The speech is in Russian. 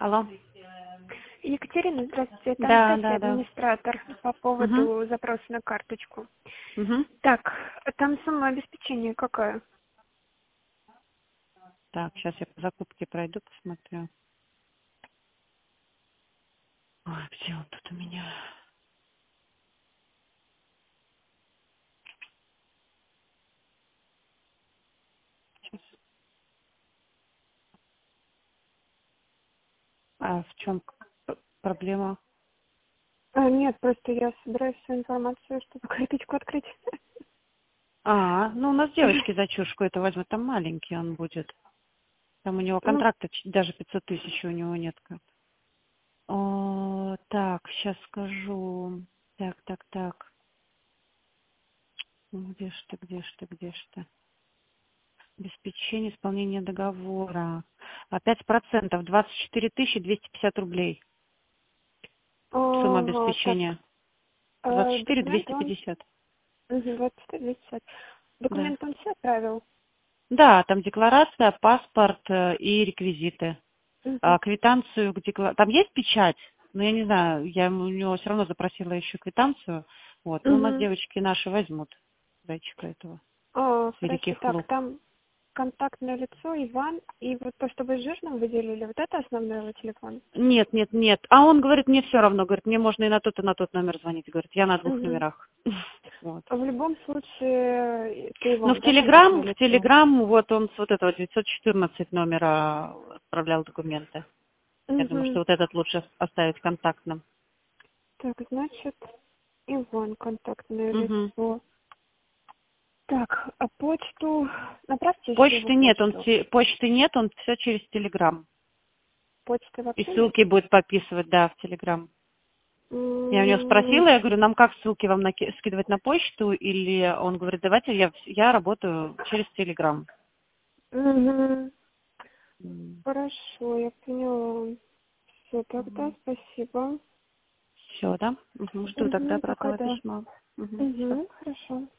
Алло. Екатерина, здравствуйте, это Да, Анастасия, да, да. администратор, по Угу. поводу запроса на карточку. Угу. Так, там сумма обеспечения какая? Так, сейчас я по закупке пройду, посмотрю. Ой, где он тут у меня? Сейчас. А в чем проблема? Нет, просто я собираю всю информацию, чтобы карточку открыть. Ну у нас девочки за чушку это возьмут, там маленький он будет. Там у него Ну, контракта даже 500 тысяч у него нет. Так, сейчас скажу. Так. Где ж ты? Обеспечение исполнения договора. 5%, 24 250 рублей. Сумма ага, так, обеспечения. 24 документ он, 250. 24, 250. Да. Документ он все отправил? Да, там декларация, паспорт и реквизиты. Угу. Квитанцию к Там есть печать? Но я не знаю, я у него все равно запросила еще квитанцию. Вот. Но у нас Угу. девочки наши возьмут зайчика этого. С Хорошо, Великих так, Луг. там контактное лицо, Иван, и вот то, что вы с жирным выделили, вот это основной его телефон? Нет. А он говорит, мне все равно, говорит, мне можно и на тот номер звонить. Говорит, я на 2 Угу. номерах. Вот. В любом случае, это Ну, Иван, да, контактное В лицо? Телеграм, вот он с вот этого 914 номера отправлял документы. Я думаю, что Угу. вот этот лучше оставить контактным. Так, значит, Иван, контактное Угу. лицо. Так, а почту... Направьте еще его почту. Почты нет, он все через Телеграм. Почты И вообще нет? ссылки будет подписывать, да, в Телеграм. Я у него спросила, я говорю, нам как ссылки вам скидывать на почту? Или он говорит, давайте я работаю через Телеграм. Угу. Хорошо, я поняла. Все, тогда спасибо. Все, да? Угу. Жду тогда Угу, пока обратного да. письма. Угу. Все. Угу, хорошо.